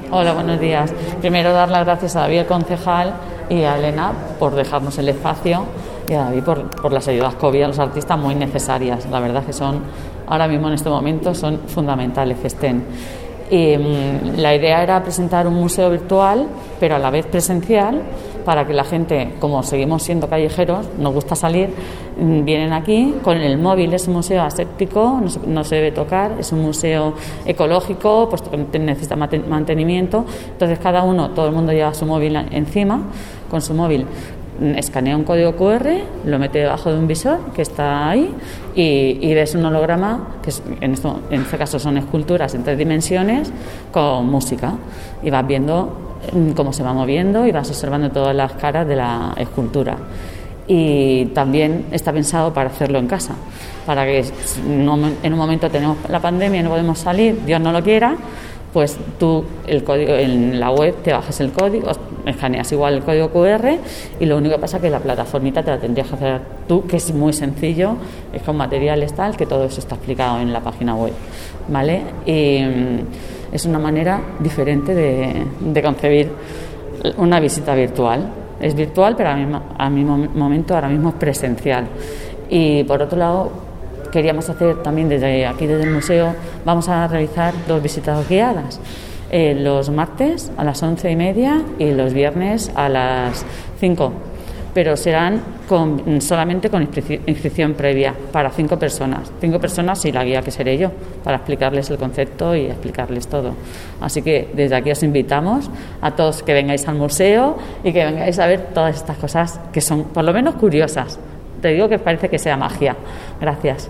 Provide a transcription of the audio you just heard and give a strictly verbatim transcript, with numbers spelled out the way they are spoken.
Hola, buenos días. Primero dar las gracias a David, el concejal, y a Elena por dejarnos el espacio, y a David por, por las ayudas COVID a los artistas muy necesarias. La verdad que son, ahora mismo en este momento, son fundamentales que estén. Y, um, la idea era presentar un museo virtual, pero a la vez presencial, para que la gente, como seguimos siendo callejeros, nos gusta salir, vienen aquí con el móvil. Es un museo aséptico, no se, no se debe tocar, es un museo ecológico, puesto que necesita mantenimiento. Entonces cada uno, todo el mundo lleva su móvil encima, con su móvil escanea un código cu erre, lo mete debajo de un visor que está ahí y, y ves un holograma, que es, en, esto, en este caso son esculturas en tres dimensiones con música, y vas viendo cómo se va moviendo y vas observando todas las caras de la escultura. Y también está pensado para hacerlo en casa, para que en un momento tenemos la pandemia y no podemos salir, Dios no lo quiera, pues tú el código en la web te bajas el código, escaneas igual el código cu erre, y lo único que pasa es que la plataformita te la tendrías que hacer tú, que es muy sencillo, es con materiales tal, que todo eso está explicado en la página web, ¿vale? Y es una manera diferente de, de concebir una visita virtual. Es virtual, pero a mi, a mi momento ahora mismo es presencial. Y por otro lado, queríamos hacer también desde aquí, desde el museo, vamos a realizar dos visitas guiadas, eh, los martes a las once y media y los viernes a las cinco, pero serán con, solamente con inscripción previa para cinco personas, cinco personas y la guía que seré yo, para explicarles el concepto y explicarles todo. Así que desde aquí os invitamos a todos que vengáis al museo y que vengáis a ver todas estas cosas que son por lo menos curiosas. Te digo que parece que sea magia. Gracias.